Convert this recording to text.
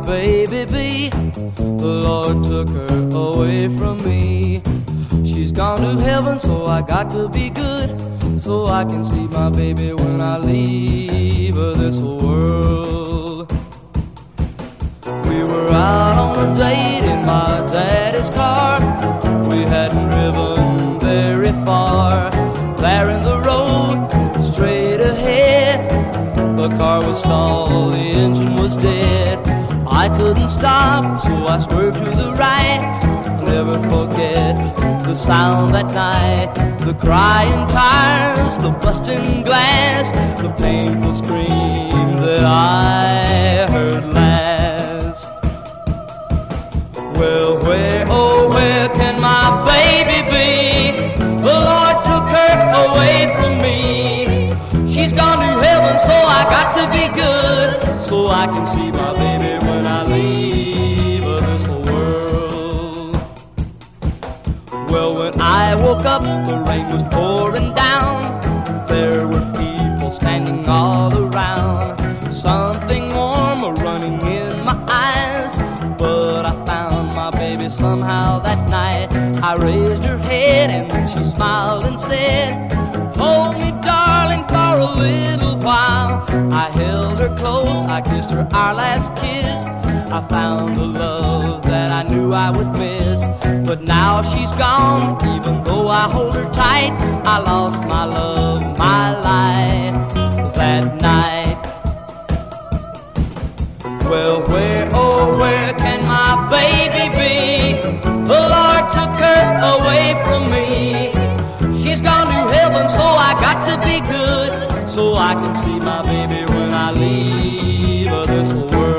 baby be. The Lord took her away from me. She's gone to heaven, so I got to be good, so I can see my baby when I leave this world. We were out on a date in my daddy's car. We hadn't driven very far. There in the road, straight ahead, the car was stalled, the engine was dead. I couldn't stop, so I swerved to the right. I'll never forget the sound that night, the crying tires, the busting glass, the painful scream that I heard last. Well, where, oh, where can my baby be? The Lord took her away from me. She's gone to heaven, so I got to be good, so I can see my baby when I leave this world. Well, when I woke up, the rain was pouring down. There were people standing all around. Something warm running in my eyes, but I found my baby somehow that night. I raised her head and then she smiled and said, hold me, darling, for a little while. I held her close, I kissed her our last kiss. I found the love that I knew I would miss. But now she's gone, even though I hold her tight. I lost my love, my life that night. Well, where, oh, where can my baby be? The Lord took her away from me. She's gone to heaven, so I got to be good, so I can see my baby when I leave this world.